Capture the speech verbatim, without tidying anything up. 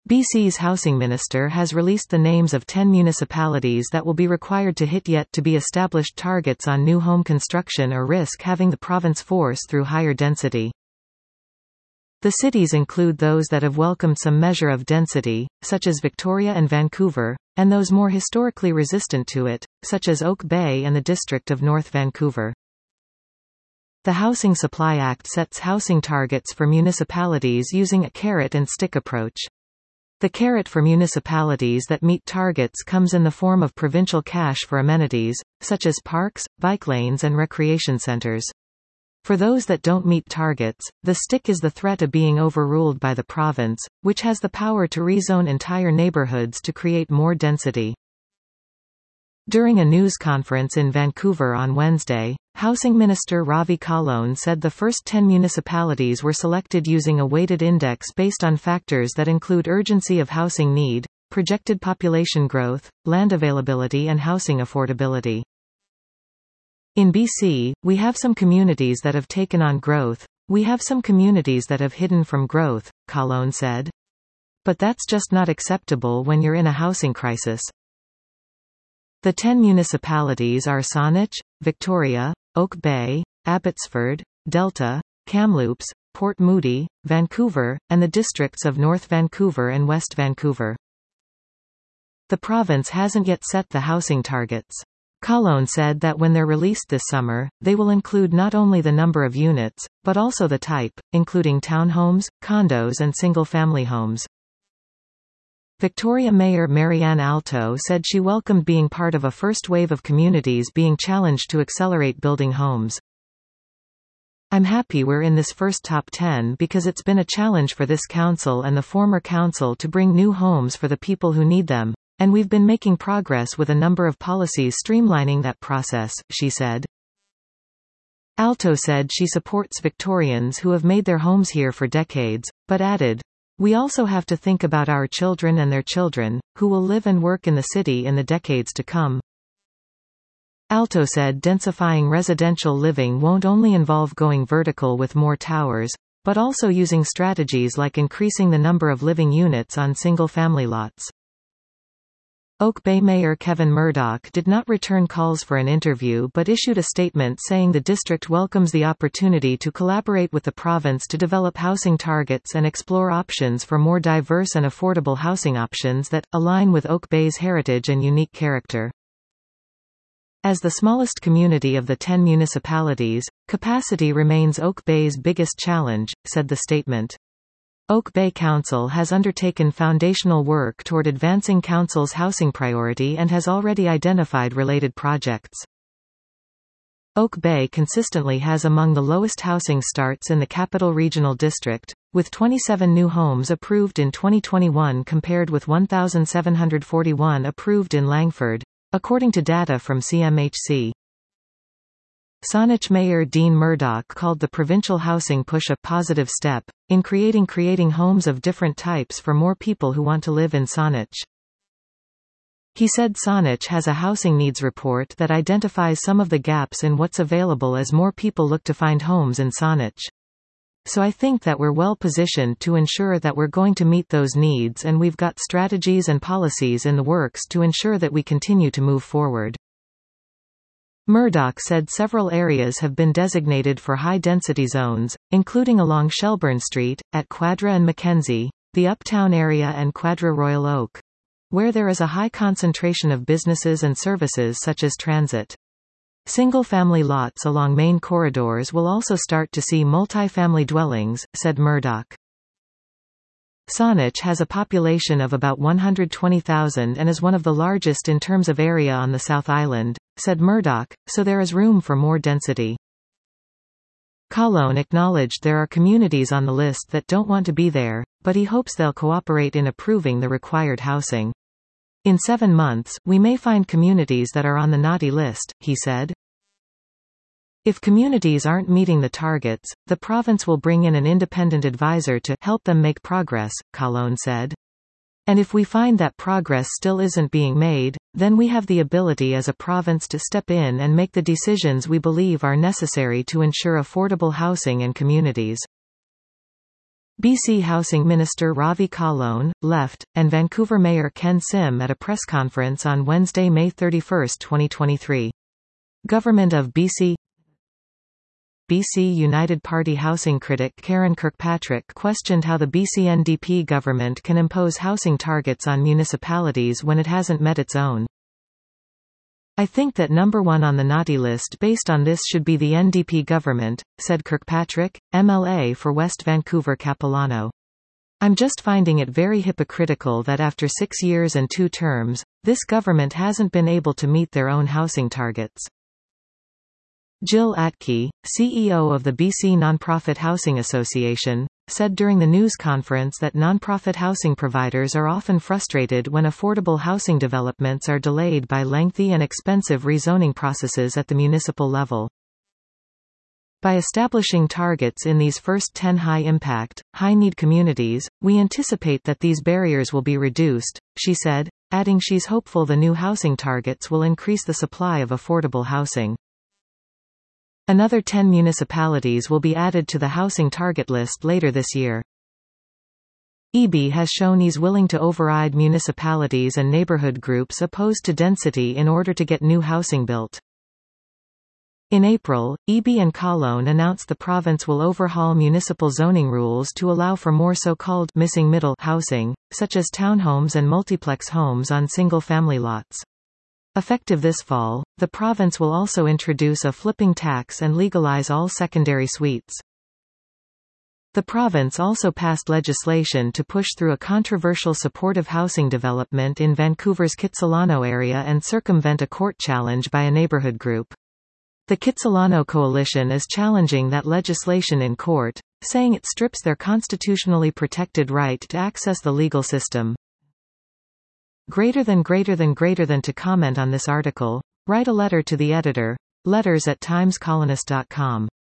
B C's housing minister has released the names of ten municipalities that will be required to hit yet to be established targets on new home construction or risk having the province force through higher density. The cities include those that have welcomed some measure of density, such as Victoria and Vancouver, and those more historically resistant to it, such as Oak Bay and the District of North Vancouver. The Housing Supply Act sets housing targets for municipalities using a carrot and stick approach. The carrot for municipalities that meet targets comes in the form of provincial cash for amenities, such as parks, bike lanes and recreation centres. For those that don't meet targets, the stick is the threat of being overruled by the province, which has the power to rezone entire neighbourhoods to create more density. During a news conference in Vancouver on Wednesday, Housing Minister Ravi Kahlon said the first ten municipalities were selected using a weighted index based on factors that include urgency of housing need, projected population growth, land availability and housing affordability. In B C, we have some communities that have taken on growth, we have some communities that have hidden from growth, Kahlon said. But that's just not acceptable when you're in a housing crisis. The ten municipalities are Saanich, Victoria, Oak Bay, Abbotsford, Delta, Kamloops, Port Moody, Vancouver, and the districts of North Vancouver and West Vancouver. The province hasn't yet set the housing targets. Kahlon said that when they're released this summer, they will include not only the number of units, but also the type, including townhomes, condos and single-family homes. Victoria Mayor Marianne Alto said she welcomed being part of a first wave of communities being challenged to accelerate building homes. I'm happy we're in this first top ten because it's been a challenge for this council and the former council to bring new homes for the people who need them, and we've been making progress with a number of policies streamlining that process, she said. Alto said she supports Victorians who have made their homes here for decades, but added, "We also have to think about our children and their children, who will live and work in the city in the decades to come." Alto said densifying residential living won't only involve going vertical with more towers, but also using strategies like increasing the number of living units on single-family lots. Oak Bay Mayor Kevin Murdoch did not return calls for an interview but issued a statement saying the district welcomes the opportunity to collaborate with the province to develop housing targets and explore options for more diverse and affordable housing options that align with Oak Bay's heritage and unique character. As the smallest community of the ten municipalities, capacity remains Oak Bay's biggest challenge, said the statement. Oak Bay Council has undertaken foundational work toward advancing Council's housing priority and has already identified related projects. Oak Bay consistently has among the lowest housing starts in the Capital Regional District, with twenty-seven new homes approved in twenty twenty-one compared with one thousand seven hundred forty-one approved in Langford, according to data from C M H C. Saanich Mayor Dean Murdoch called the provincial housing push a positive step, in creating creating homes of different types for more people who want to live in Saanich. He said Saanich has a housing needs report that identifies some of the gaps in what's available as more people look to find homes in Saanich. So I think that we're well positioned to ensure that we're going to meet those needs, and we've got strategies and policies in the works to ensure that we continue to move forward. Murdoch said several areas have been designated for high-density zones, including along Shelburne Street, at Quadra and Mackenzie, the Uptown area and Quadra Royal Oak, where there is a high concentration of businesses and services such as transit. Single-family lots along main corridors will also start to see multi-family dwellings, said Murdoch. Saanich has a population of about one hundred twenty thousand and is one of the largest in terms of area on the South Island, said Murdoch, so there is room for more density. Kahlon acknowledged there are communities on the list that don't want to be there, but he hopes they'll cooperate in approving the required housing. In seven months, we may find communities that are on the naughty list, he said. If communities aren't meeting the targets, the province will bring in an independent advisor to help them make progress, Kahlon said. And if we find that progress still isn't being made, then we have the ability as a province to step in and make the decisions we believe are necessary to ensure affordable housing and communities. B C Housing Minister Ravi Kahlon, left, and Vancouver Mayor Ken Sim at a press conference on Wednesday, May thirty-first, twenty twenty-three. Government of B C B C United Party housing critic Karen Kirkpatrick questioned how the B C N D P government can impose housing targets on municipalities when it hasn't met its own. "I think that number one on the naughty list based on this should be the N D P government," said Kirkpatrick, M L A for West Vancouver Capilano. "I'm just finding it very hypocritical that after six years and two terms, this government hasn't been able to meet their own housing targets." Jill Atkey, C E O of the B C Nonprofit Housing Association, said during the news conference that nonprofit housing providers are often frustrated when affordable housing developments are delayed by lengthy and expensive rezoning processes at the municipal level. "By establishing targets in these first ten high-impact, high-need communities, we anticipate that these barriers will be reduced," she said, adding she's hopeful the new housing targets will increase the supply of affordable housing. Another ten municipalities will be added to the housing target list later this year. E B has shown he's willing to override municipalities and neighborhood groups opposed to density in order to get new housing built. In April, E B and Kahlon announced the province will overhaul municipal zoning rules to allow for more so-called missing middle housing, such as townhomes and multiplex homes on single-family lots. Effective this fall, the province will also introduce a flipping tax and legalize all secondary suites. The province also passed legislation to push through a controversial supportive housing development in Vancouver's Kitsilano area and circumvent a court challenge by a neighborhood group. The Kitsilano Coalition is challenging that legislation in court, saying it strips their constitutionally protected right to access the legal system. Greater than greater than greater than to comment on this article, write a letter to the editor, letters at times colonist dot com.